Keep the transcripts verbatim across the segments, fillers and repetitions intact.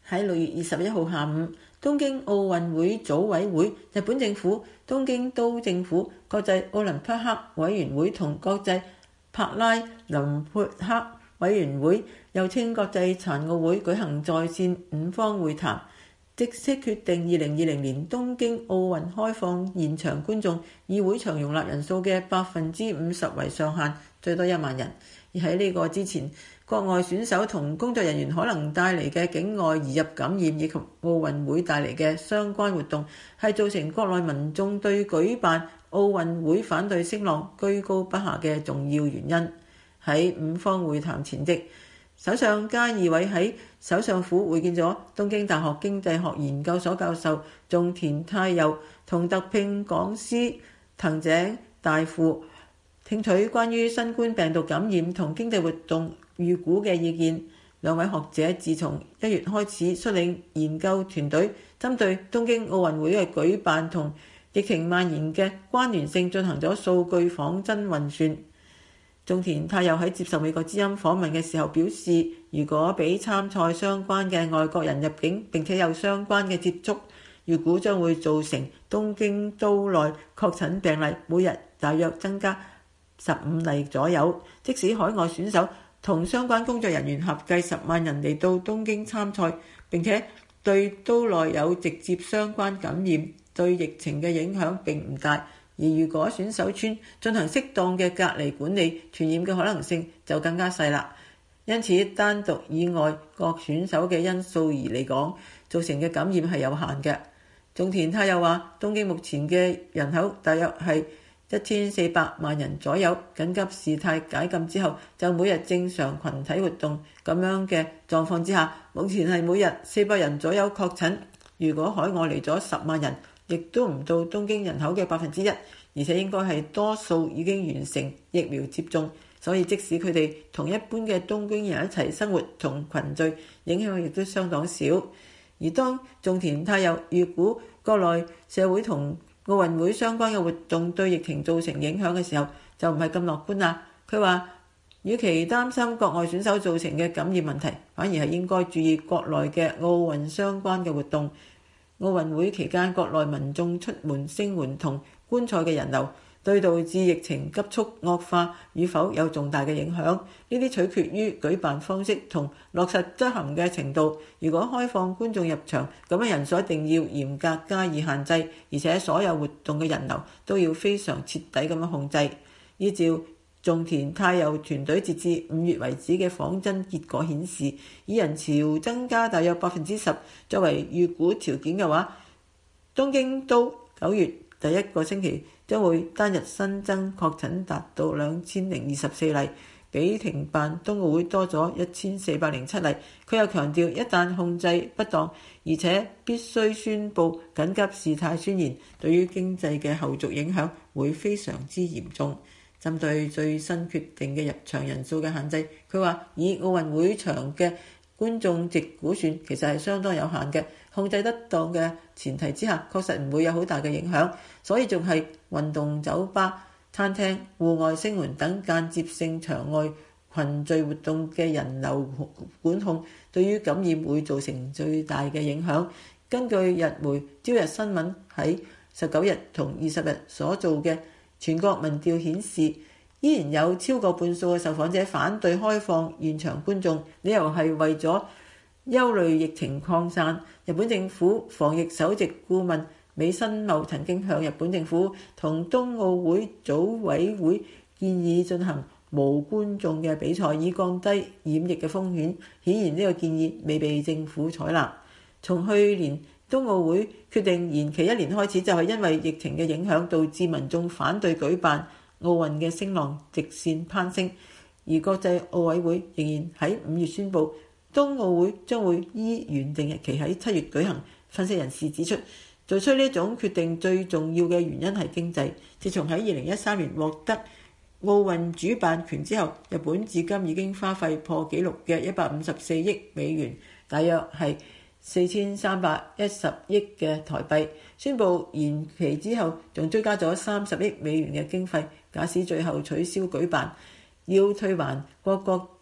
喺六月二十一號下午，東京奧運會組委會、日本政府、東京都政府、國際奧林匹克委員會同國際帕拉林匹克委員會又稱國際殘奧會舉行在線五方會談，正式決定二零二零年東京奧運開放現場觀眾以會場容納人數嘅百分之五十為上限，最多一萬人。而喺呢個之前，國外選手同工作人員可能帶嚟嘅境外移入感染，以及奧運會帶嚟嘅相關活動，係造成國內民眾對舉辦奧運會反對聲浪居高不下嘅重要原因。喺五方會談前夕，首相菅義偉喺首相府會見咗東京大學經濟學研究所教授種田太佑同特聘講師藤井大輔，聽取關於新冠病毒感染同經濟活動預估嘅意見。兩位學者自從一月開始率領研究團隊，針對東京奧運會嘅舉辦同疫情蔓延嘅關聯性進行咗數據仿真運算。種田太佑喺接受美國之音訪問嘅時候表示，如果俾參賽相關嘅外國人入境並且有相關嘅接觸，預估將會造成東京都內確診病例每日大約增加十五例左右。即使海外選手同相關工作人員合計十萬人嚟到東京參賽，並且對都內有直接相關感染，對疫情嘅影響並唔大。而如果選手村進行適當嘅隔離管理，傳染嘅可能性就更加細啦。因此，單獨以外各選手嘅因素而嚟講，造成嘅感染係有限嘅。種田太佑話，東京目前嘅人口大約係一千四百萬人左右，緊急事態解禁之後，就每日正常群體活動咁樣嘅狀況之下，目前係每日四百人左右確診。如果海外嚟咗十萬人，亦都唔到東京人口嘅百分之一，而且應該係多數已經完成疫苗接種，所以即使佢哋同一般嘅東京人一齊生活同群聚，影響亦都相當少。而當種田太佑預估國內社會同奧運會相關嘅活動對疫情造成影響嘅時候，就唔係咁樂觀啦。佢話，與其擔心國外選手造成嘅感染問題，反而係應該注意國內嘅奧運相關嘅活動。奧運會期間，國內民眾出門聲援同觀賽嘅人流，對導致疫情急速惡化與否有重大嘅影響。呢啲取決於舉辦方式同落實執行嘅程度。如果開放觀眾入場，咁樣人數一定要嚴格加以限制，而且所有活動嘅人流都要非常徹底咁樣控制。依照種田太佑團隊截至五月為止嘅仿真結果顯示，以人潮增加大約百分之十作為預估條件嘅話，東京都九月第一個星期將會單日新增確診達到兩千零二十四例，比停辦冬奧會多咗一千四百零七例。佢又強調，一旦控制不當，而且必須宣布緊急事態宣言，對於經濟嘅後續影響會非常之嚴重。針對最新決定嘅入場人數嘅限制，佢話以奧運會場嘅觀眾值估算，其實係相當有限嘅。控制得當嘅前提之下，確實唔會有好大嘅影響。所以仲係運動酒吧、餐廳、戶外聲援等間接性場外群聚活動嘅人流管控，對於感染會造成最大嘅影響。根據日媒朝日新聞喺十九日同二十日所做嘅全國民調顯示，依然有超過半數嘅受訪者反對開放現場觀眾，理由係為咗憂慮疫情擴散。日本政府防疫首席顧問美新茂曾經向日本政府同東奧會組委會建議進行無觀眾嘅比賽，以降低染疫嘅風險。顯然呢個建議未被政府採納。從去年東奧會決定延期一年開始，就係因為疫情嘅影響，導致民眾反對舉辦奧運嘅聲浪直線攀升。而國際奧委會仍然喺五月宣布，東奧會將會依原定日期喺七月舉行。分析人士指出，做出呢種決定最重要嘅原因係經濟。自從喺二零一三年獲得奧運主辦權之後，日本至今已經花費破紀錄嘅一百五十四億美元，大約係四千三百一十億嘅台幣。宣布延期之後，仲追加咗三十億美元嘅經費。假使最後取消舉辦，要退還各國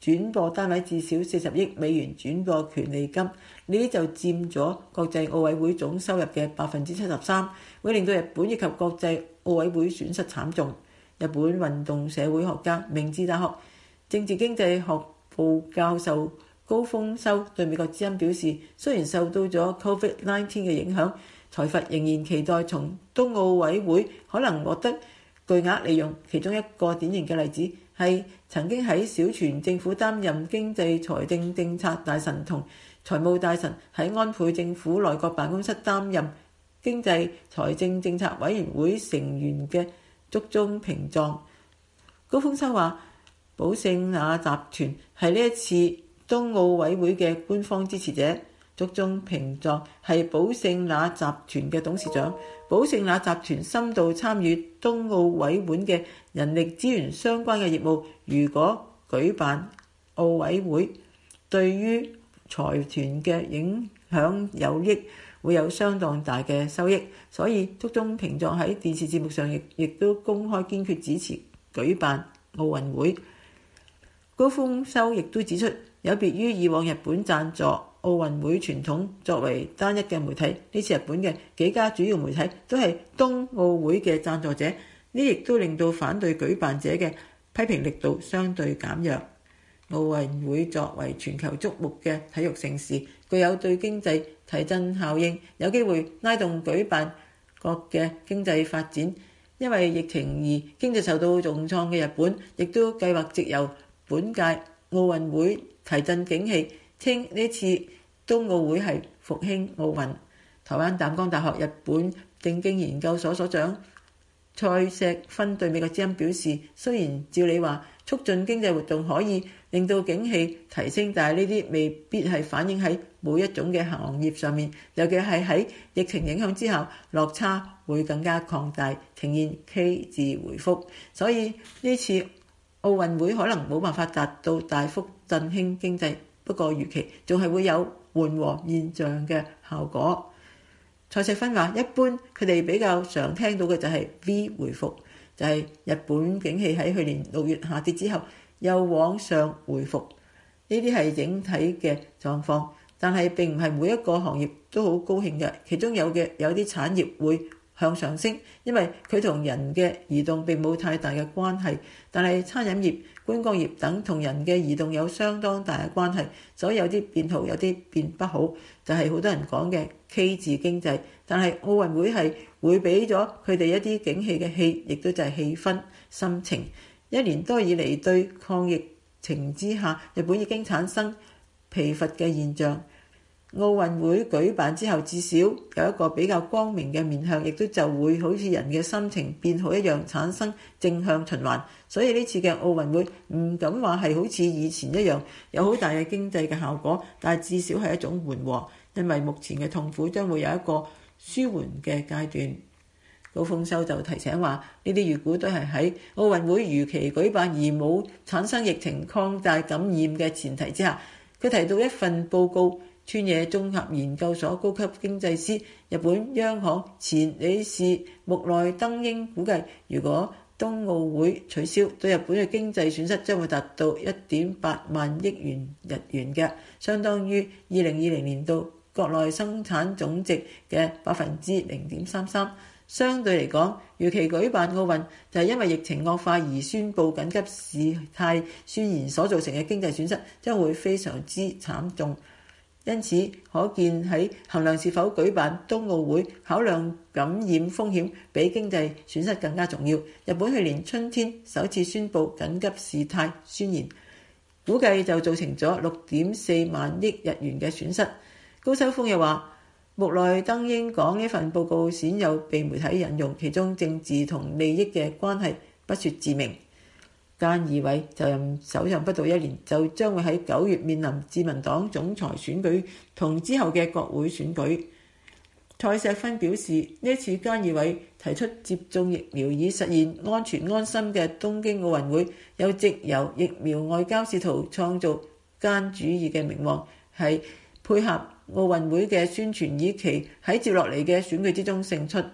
轉播單位至少四十億美元轉播權利金，呢啲就佔咗國際奧委會總收入嘅百分之七十三，會令到日本以及國際奧委會損失慘重。日本運動社會學家、明治大學政治經濟學部教授高豐修對美國之音表示，雖然受到咗 Covid 十九 嘅影響，財閥仍然期待從東奧委會可能獲得巨額利用。其中一個典型嘅例子係曾經喺小泉政府擔任經濟財政政策大臣同財務大臣，喺安倍政府內閣辦公室擔任經濟財政政策委員會成員嘅竹中平藏。高豐修話，寶勝那集團係呢一次東奧委會嘅官方支持者。竹中平藏係寶勝那集團嘅董事長。寶勝那集團深度參與東奧委會嘅人力資源相關嘅業務，如果舉辦奧委會，對於財團嘅影響有益，會有相當大嘅收益。所以竹中平藏喺電視節目上亦亦都公開堅決支持舉辦奧運會。高豐修亦都指出，有別於以往日本贊助奧運會傳統作為單一嘅媒體，呢次日本嘅幾家主要媒體都係東奧會嘅贊助者，呢亦都令到反對舉辦者嘅批評力度相對減弱。奧運會作為全球矚目嘅體育盛事，具有對經濟提振效應，有機會拉動舉辦國嘅經濟發展。因為疫情而經濟受到重創嘅日本，亦都計劃藉由本屆奧運會提振景氣，稱呢次東奧會係復興奧運。台灣淡江大學日本政經研究所所長蔡錫芬對美國之音表示，雖然照理話促進經濟活動可以令到景氣提升，但係呢啲未必係反映喺每一種嘅行業上面，尤其係喺疫情影響之下，落差會更加擴大，呈現 K 字回復。所以呢次奧運會可能冇辦法達到大幅振興經濟，不過預期仲係會有緩和現象嘅效果。蔡錫芬話，一般佢哋比較常聽到嘅就係 V 回復，就係日本景氣喺去年六月下跌之後又往上回復，呢啲係整體嘅狀況，但係並唔係每一個行業都好高興嘅。其中有嘅有啲產業會向上升，因為佢同人嘅移動並冇太大嘅關係，但係餐飲業、觀光業等同人嘅移動有相當大嘅關係，所以有啲變好，有啲變不好，就係好多人講嘅 K 字經濟。但係奧運會係會俾咗佢哋一啲景氣嘅氣，亦都就係氣氛、心情。一年多以嚟對抗疫情之下，日本已經產生疲乏嘅現象。奧運會舉辦之後，至少有一個比較光明嘅面向，亦都就會好似人嘅心情變好一樣，產生正向循環。所以呢次嘅奧運會唔敢話係好似以前一樣有好大嘅經濟嘅效果，但係至少係一種緩和，因為目前嘅痛苦將會有一個舒緩嘅階段。高豐修就提醒話，呢啲預估都係喺奧運會如期舉辦而冇產生疫情擴大感染嘅前提之下。佢提到一份報告，川野綜合研究所高級經濟師、日本央行前理事木內登英估計，如果東奧會取消，對日本嘅經濟損失將會達到一點八萬億元日元嘅，相當於二零二零年度國內生產總值嘅百分之零點三三。相對嚟講，預期舉辦奧運就係因為疫情惡化而宣布緊急事態宣言所造成嘅經濟損失將會非常之慘重。因此可見喺衡量是否舉辦東奧會，考量感染風險比經濟損失更加重要。日本去年春天首次宣布緊急事態宣言，估計就造成咗六點四萬億日元嘅損失。高修峰又話，木內登英講呢份報告鮮有被媒體引用，其中政治同利益嘅關係不說自明。菅義偉就任首相不到一年，就將會喺九月面臨自民黨總裁選舉同之後嘅國會選舉。蔡錫芬表示，呢次菅義偉提出接種疫苗以實現安全安心嘅東京奧運會，有藉由疫苗外交試圖創造菅主義嘅名望，係配合奧運會嘅宣傳，以期喺接落嚟嘅選舉之中勝出。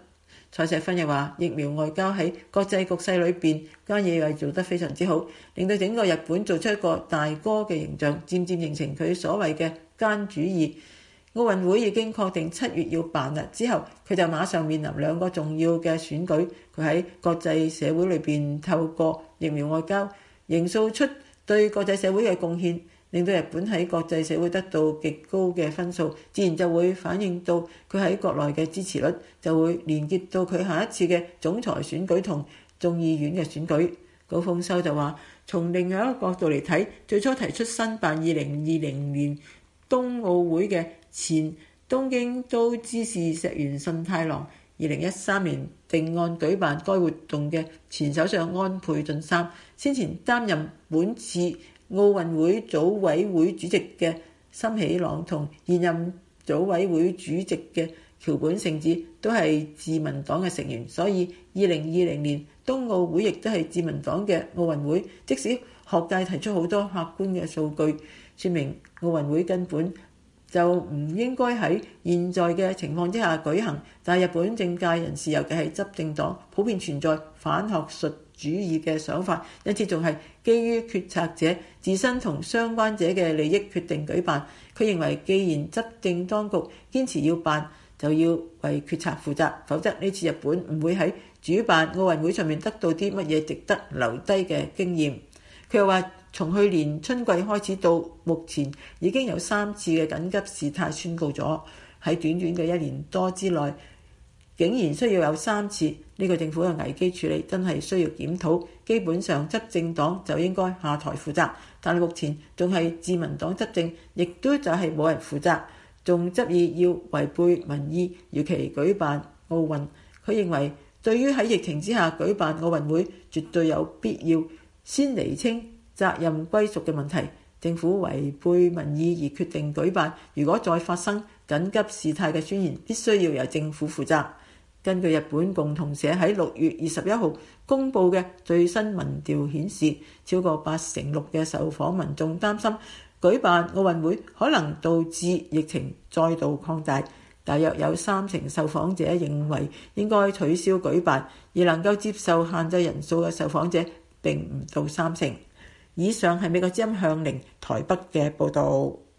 蔡錫芬又話：疫苗外交喺國際局勢裏邊，菅義偉做得非常之好，令到整個日本做出一個大哥嘅形象，漸漸形成佢所謂嘅菅主義。奧運會已經確定七月要辦啦，之後佢就馬上面臨兩個重要嘅選舉。佢喺國際社會裏邊透過疫苗外交，營造出對國際社會嘅貢獻，令到日本喺國際社會得到極高嘅分數，自然就會反映到佢喺國內嘅支持率，就會連結到佢下一次嘅總裁選舉同眾議院嘅選舉。高鳳修就話：從另外一個角度嚟睇，最初提出申辦二零二零年東奧會嘅前東京都知事石原慎太郎，二零一三年定案舉辦該活動嘅前首相安倍晉三，先前擔任本次奧運會組委會主席嘅森喜朗同現任組委會主席嘅橋本聖子都係自民黨嘅成員，所以二零二零年東奧會亦都係自民黨嘅奧運會。即使學界提出好多客觀嘅數據，說明奧運會根本就唔應該喺現在嘅情況之下舉行，但係日本政界人士，尤其係執政黨，普遍存在反學術主義嘅想法，因此仲係基於決策者自身同相關者嘅利益決定舉辦。佢認為，既然執政當局堅持要辦，就要為決策負責，否則呢次日本唔會喺主辦奧運會上面得到啲乜嘢值得留低嘅經驗。佢又話，從去年春季開始到目前已經有三次嘅緊急事態宣告咗，喺短短嘅一年多之內，竟然需要有三次，呢、這個政府嘅危機處理真係需要檢討。基本上執政黨就應該下台負責，但係目前仲係自民黨執政，亦都就係冇人負責，仲執意要違背民意，要其舉辦奧運。佢認為，對於喺疫情之下舉辦奧運會，絕對有必要先釐清責任歸屬嘅問題。政府違背民意而決定舉辦，如果再發生緊急事態嘅宣言，必須要由政府負責。根據日本共同社喺六月二十一號公佈嘅最新民調顯示，超過八成六嘅受訪民眾擔心舉辦奧運會可能導致疫情再度擴大。大約有三成受訪者認為應該取消舉辦，而能夠接受限制人數嘅受訪者並唔到三成。以上係美國之音向零台北嘅報導。